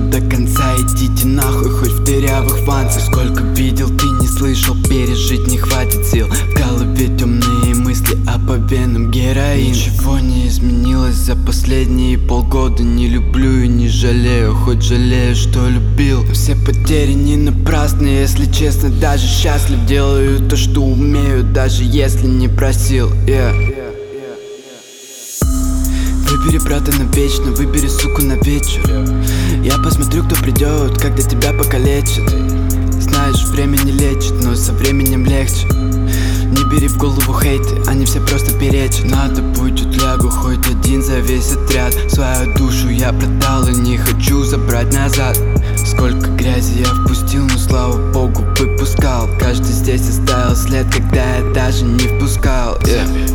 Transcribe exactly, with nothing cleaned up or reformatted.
до конца, идите нахуй, хоть в дырявых ванцах. Сколько видел, ты не слышал, пережить не хватит сил. В голове темные мысли, а по венам героин. Ничего не изменилось за последние полгода. Не люблю и не жалею, хоть жалею, что любил. Все потери не напрасны, если честно, даже счастлив. Делаю то, что умею, даже если не просил, yeah. Выбери брата навечно, выбери суку на вечер. Я посмотрю, кто придет, когда тебя покалечат. Знаешь, время не лечит, но со временем легче. Не бери в голову хейты, они все просто перечат. Надо будет лягу хоть один за весь отряд. Свою душу я продал и не хочу забрать назад. Сколько грязи я впустил, но слава богу выпускал. Каждый здесь оставил след, когда я даже не впускал, yeah.